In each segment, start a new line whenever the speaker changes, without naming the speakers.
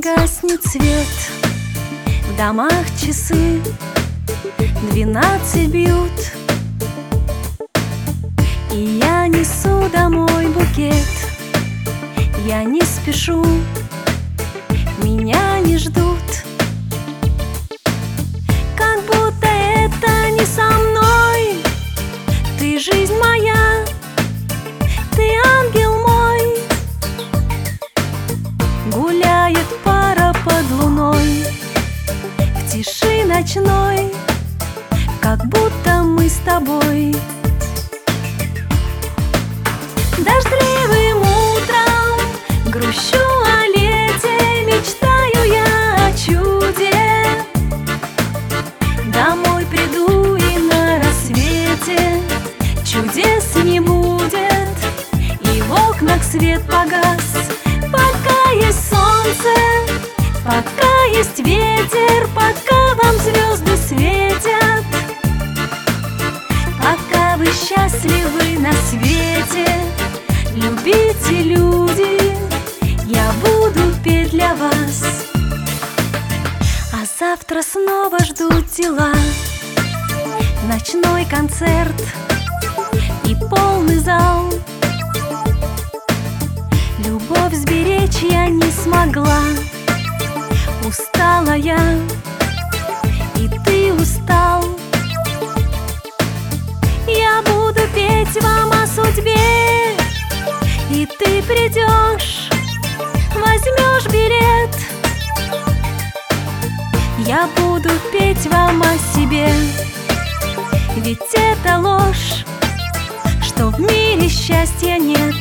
гаснет свет, в домах часы 12 бьют, и я несу домой букет. Я не спешу, меня не ждут, как будто это не со мной. Ты жизнь моя, ты ангел мой. Гуляет пара под луной, в тиши ночной, как будто мы с тобой. Дождливым утром грущу о лете, мечтаю я о чуде. Домой приду и на рассвете чудес не будет, и в окнах свет погас. Пока есть солнце, пока есть ветер, пока вам звезды светят, пока вы счастливы на свете, любите люди, я буду петь для вас. А завтра снова ждут дела, ночной концерт и полный зал. Любовь сберечь я не смогла, устала я, и ты устал. Я буду петь вам о судьбе, и ты придешь, возьмешь билет. Я буду петь вам о себе, ведь это ложь, что в мире счастья нет.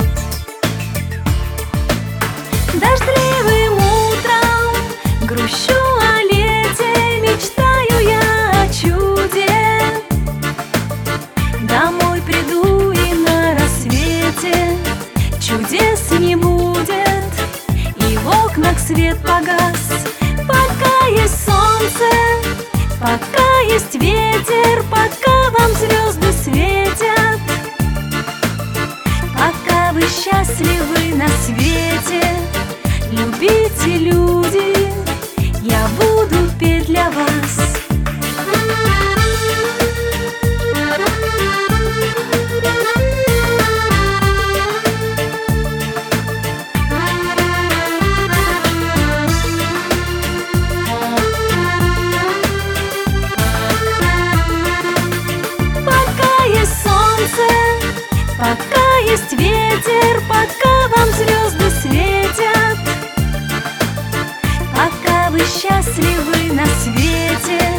Дождливым утром грущу о лете, мечтаю я о чуде. Домой приду и на рассвете чудес не будет, и в окнах свет погас. Пока есть солнце, пока есть ветер, пока вам звезды светят, пока вы счастливы на свете, любите люди, я буду петь для вас. Пока есть солнце, пока есть ветер, пока вам звезды светят, пока вы счастливы на свете,